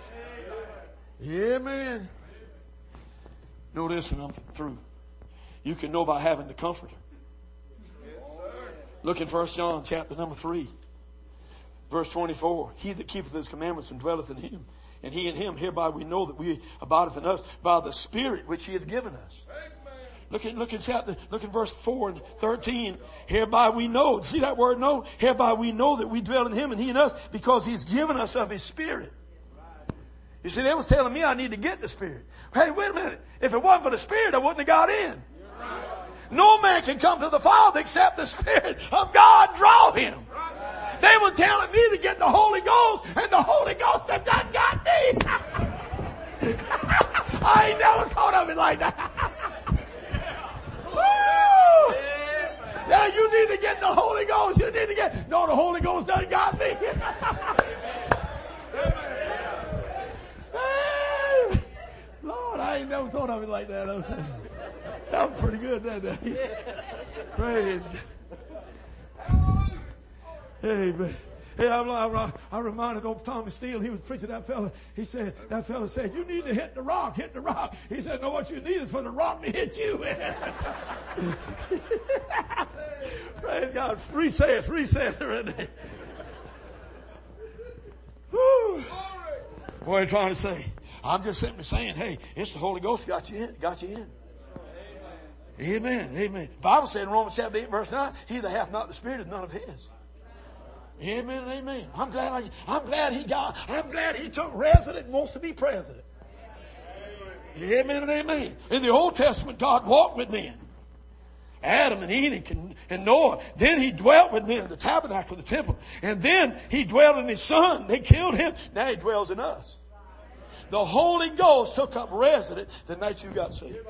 Amen. Know this and I'm through. You can know by having the Comforter. Look in 1 John chapter number 3. Verse 24. He that keepeth His commandments and dwelleth in Him, and He in Him, hereby we know that we abideth in us by the Spirit which He hath given us. Look in verse 4 and 13. Hereby we know. See that word know? Hereby we know that we dwell in Him and He in us because He's given us of His Spirit. You see, they was telling me I need to get the Spirit. Hey, wait a minute. If it wasn't for the Spirit, I wouldn't have got in. No man can come to the Father except the Spirit of God draw him. They were telling me to get the Holy Ghost, and the Holy Ghost said, "That got me." I ain't never thought of it like that. Woo! Yeah, you need to get the Holy Ghost. You need to get. No, the Holy Ghost done got me. Lord, I ain't never thought of it like that. That was pretty good that day. Praise God. Amen. Hey, I reminded old Tommy Steele, he was preaching that fella. That fella said, "You need to hit the rock, hit the rock." He said, "No, what you need is for the rock to hit you." Praise God. Recess right there. Woo. What are you trying to say? I'm just simply saying, hey, it's the Holy Ghost got you in. Amen. Amen. The Bible said in Romans chapter 8 verse 9, he that hath not the Spirit is none of his. Amen and amen. I'm glad he took resident and wants to be president. Amen and amen. In the Old Testament, God walked with men. Adam and Enoch and Noah. Then He dwelt with them in the tabernacle, the temple. And then He dwelt in His Son. They killed Him. Now He dwells in us. The Holy Ghost took up residence the night you got saved.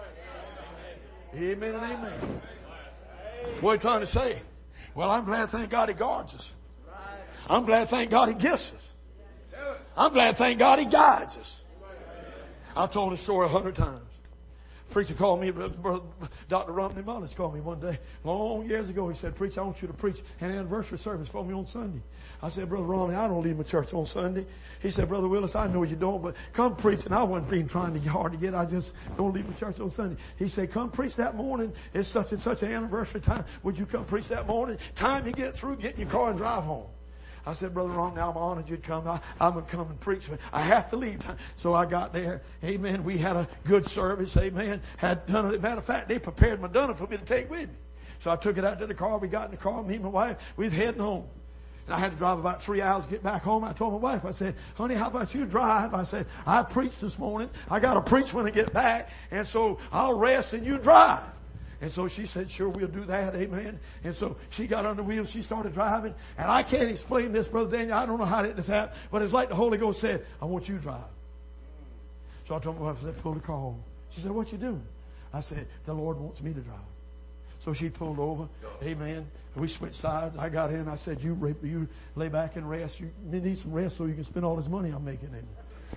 Amen and amen. What are you trying to say? Well, I'm glad, thank God, He guards us. I'm glad, thank God, He gifts us. I'm glad, thank God, He guides us. I've told this story 100 times. Preacher called me, Brother Dr. Romney Mullins called me one day, long years ago. He said, "Preacher, I want you to preach an anniversary service for me on Sunday." I said, "Brother Romney, I don't leave my church on Sunday." He said, "Brother Willis, I know you don't, but come preach." And I wasn't being trying to get hard to get. I just don't leave my church on Sunday. He said, "Come preach that morning. It's such and such an anniversary time. Would you come preach that morning? Time you get through, get in your car and drive home." I said, "Brother Romney, I'm honored you'd come. I'm going to come and preach. I have to leave." So I got there. Amen. We had a good service. Amen. Had done it. Matter of fact, they prepared Madonna for me to take with me. So I took it out to the car. We got in the car. Me and my wife, we was heading home. And I had to drive about 3 hours to get back home. I told my wife, I said, "Honey, how about you drive?" I said, "I preached this morning. I got to preach when I get back. And so I'll rest and you drive." And so she said, "Sure, we'll do that." Amen. And so she got on the wheel. She started driving. And I can't explain this, Brother Daniel. I don't know how this happened. But it's like the Holy Ghost said, "I want you to drive." So I told my wife, I said, "Pull the car over." She said, "What you doing?" I said, "The Lord wants me to drive." So she pulled over. Amen. We switched sides. I got in. I said, you lay back and rest. You need some rest so you can spend all this money I'm making. Amen.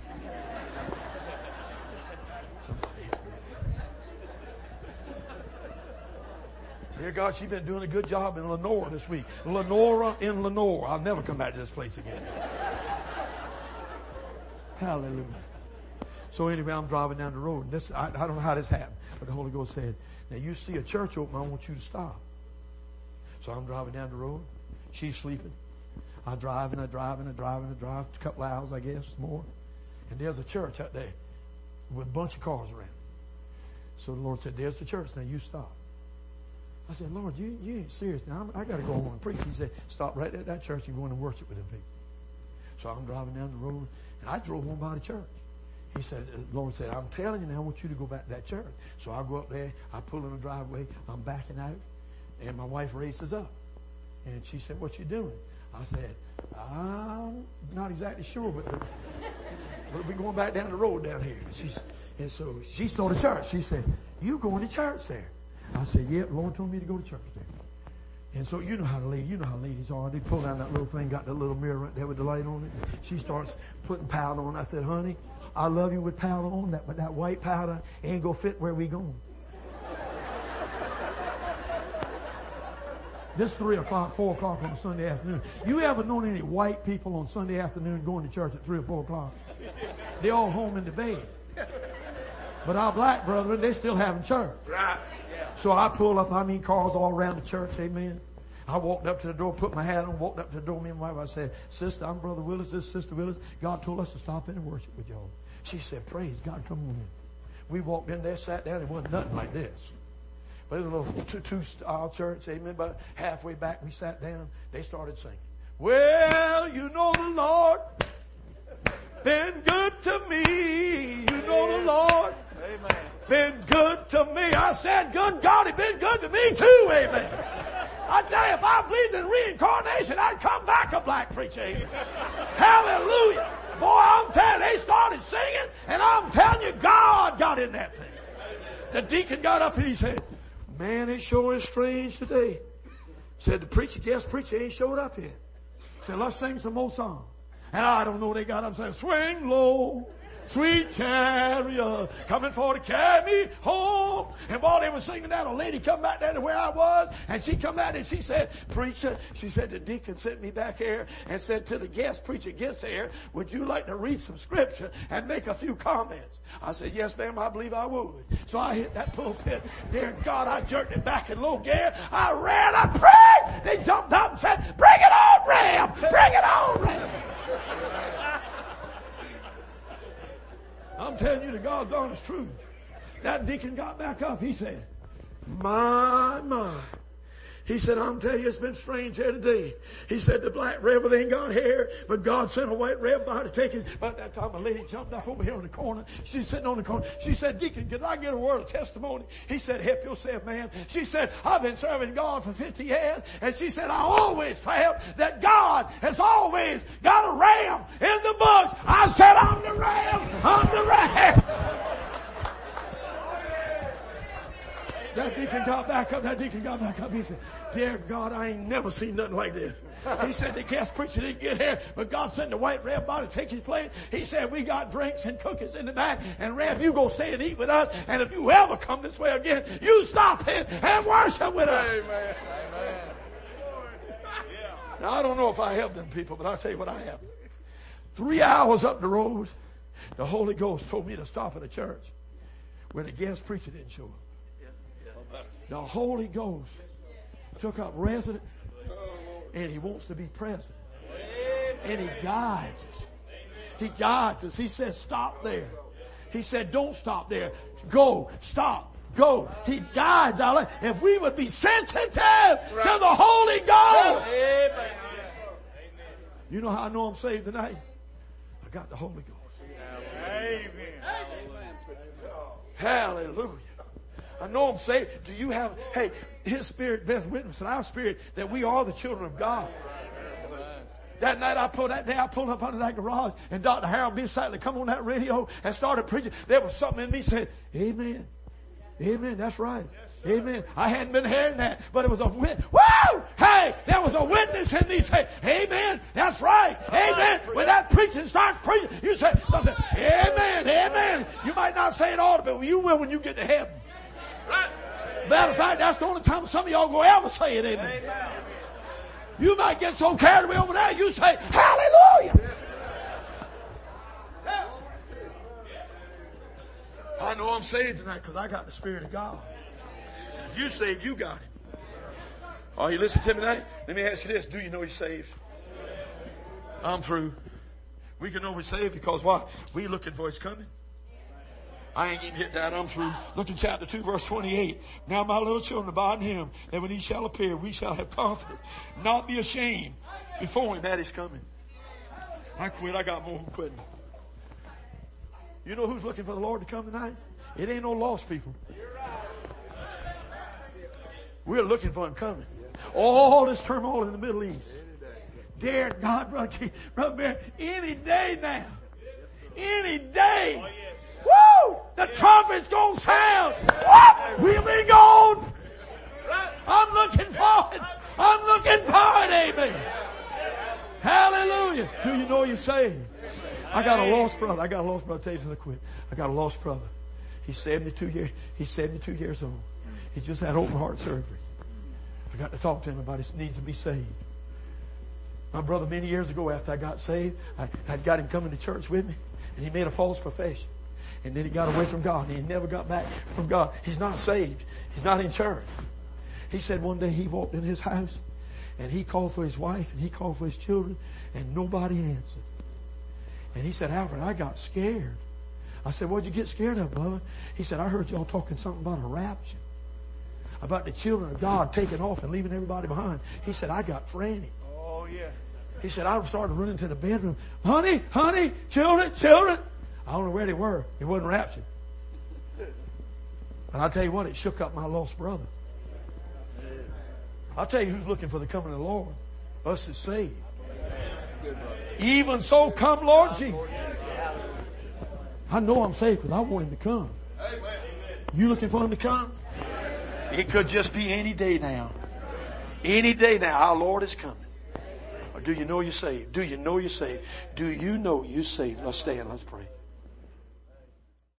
Dear God, she's been doing a good job in Lenore this week. Lenora in Lenore. I'll never come back to this place again. Hallelujah. So anyway, I'm driving down the road. I don't know how this happened, but the Holy Ghost said, "Now you see a church open, I want you to stop." So I'm driving down the road. She's sleeping. I drive a couple of hours, I guess, more. And there's a church out there with a bunch of cars around. So the Lord said, "There's the church. Now you stop." I said, "Lord, you ain't serious. Now I got to go home and preach." He said, "Stop right at that church and go in and worship with them people." So I'm driving down the road, and I drove on by the church. He said, the Lord said, "I'm telling you now, I want you to go back to that church." So I go up there, I pull in the driveway, I'm backing out, and my wife races up. And she said, "What you doing?" I said, "I'm not exactly sure, but we're going back down the road down here." And so she saw the church. She said, "You going to church there?" I said, "Yeah, the Lord told me to go to church there." And so you know how ladies are. They pull down that little thing, got that little mirror right there with the light on it. She starts putting powder on. I said, honey, I love you with powder on that, but that white powder ain't gonna fit where we going. This 3 o'clock, 4 o'clock on a Sunday afternoon. You ever known any white people on Sunday afternoon going to church at 3 or 4 o'clock? They all home in the bed. But our black brethren, they still having church. Right. So I pulled up, cars all around the church, amen. I walked up to the door, put my hat on, walked up to the door, me and my wife, I said, Sister, I'm Brother Willis, this is Sister Willis. God told us to stop in and worship with y'all. She said, praise God, come on in. We walked in there, sat down, it wasn't nothing like this. But it was a little two-style church, amen. About halfway back, we sat down, they started singing. Well, you know the Lord been good to me. You know the Lord been good to me. I said, good God, He's been good to me too, amen. I tell you, if I believed in reincarnation, I'd come back a black preacher, amen. Hallelujah. Boy, I'm telling you, they started singing, and I'm telling you, God got in that thing. The deacon got up and he said, man, it sure is strange today. Said, the guest preacher ain't showed up yet. Said, let's sing some more songs. And I don't know, they got up and said, swing low, sweet chariot, coming for to carry me home. And while they were singing that, a lady come back there to where I was, and she come out and she said, preacher, she said, the deacon sent me back here and said to the guest preacher gets here, would you like to read some scripture and make a few comments? I said, yes, ma'am, I believe I would. So I hit that pulpit. Dear God, I jerked it back in low gear. I ran, I prayed. They jumped up and said, bring it on, Ram! Bring it on, Ram! I'm telling you the God's honest truth. That deacon got back up. He said, my. He said, I'm telling you, it's been strange here today. He said, the black reverend ain't got hair, but God sent a white reverend by to take it. But that time a lady jumped up over here in the corner. She's sitting on the corner. She said, Deacon, can I get a word of testimony? He said, help yourself, man. She said, I've been serving God for 50 years. And she said, I always felt that God has always got a ram in the bush. I said, I'm the ram. I'm the ram. That deacon got back up. He said, dear God, I ain't never seen nothing like this. He said, the guest preacher didn't get here, but God sent the white rabbi to take his place. He said, we got drinks and cookies in the back, and Reb, you go stay and eat with us, and if you ever come this way again, you stop in and worship with us. Amen. Now, I don't know if I helped them people, but I'll tell you what I have. 3 hours up the road, the Holy Ghost told me to stop at a church where the guest preacher didn't show up. The Holy Ghost took up residence, and He wants to be present. And He guides us. He guides us. He says, stop there. He said, don't stop there. Go, stop, go. He guides our life. If we would be sensitive to the Holy Ghost. You know how I know I'm saved tonight? I got the Holy Ghost. Amen. Hallelujah. I know I'm saved. Do you have, hey, His Spirit bears witness in our spirit that we are the children of God. That night I pulled up under that garage, and Dr. Harold B. Sadler come on that radio and started preaching. There was something in me said, amen. Amen. That's right. Amen. I hadn't been hearing that, but it was a witness. Woo! Hey, there was a witness in me say, amen. That's right. Amen. When that preaching starts preaching, you say, something, amen, amen. You might not say it all, but you will when you get to heaven. Matter of fact, that's the only time some of y'all go ever say it, amen. You might get so carried away over there, you say, hallelujah. I know I'm saved tonight because I got the Spirit of God. If you saved, you got Him. Are you listening to me tonight? Let me ask you this. Do you know He's saved? I'm through. We can know we're saved because why? We're looking for His coming. I ain't even hit that. I'm through. Look in chapter 2, verse 28. Now, my little children, abide in Him, that when He shall appear, we shall have confidence, not be ashamed before Him that is coming. I quit. I got more than quitting. You know who's looking for the Lord to come tonight? It ain't no lost people. We're looking for Him coming. All this turmoil in the Middle East. Dear God, brother, any day now. Any day. Woo! The trumpet's gonna sound. What? We'll be gone. I'm looking for it. I'm looking for it. Amen. Hallelujah. Do you know you're saved? I got a lost brother. I'll tell you something quick. I got a lost brother. He's 72 years old. He just had open heart surgery. I got to talk to him about his needs to be saved. My brother, many years ago, after I got saved, I got him coming to church with me, and he made a false profession. And then he got away from God, and he never got back from God. He's not saved. He's not in church. He said one day he walked in his house, and he called for his wife, and he called for his children, and nobody answered. And he said, Alfred, I got scared. I said, what'd you get scared of, brother? He said, I heard y'all talking something about a rapture, about the children of God taking off and leaving everybody behind. He said, I got frantic. Oh, yeah. He said, I started running to the bedroom. Honey, children. I don't know where they were. It wasn't raptured. And I'll tell you what, it shook up my lost brother. I'll tell you who's looking for the coming of the Lord. Us is saved. Even so, come, Lord Jesus. I know I'm saved because I want Him to come. You looking for Him to come? It could just be any day now. Any day now, our Lord is coming. Or do you know you're saved? Do you know you're saved? Do you know you're saved? Let's stand. Let's pray.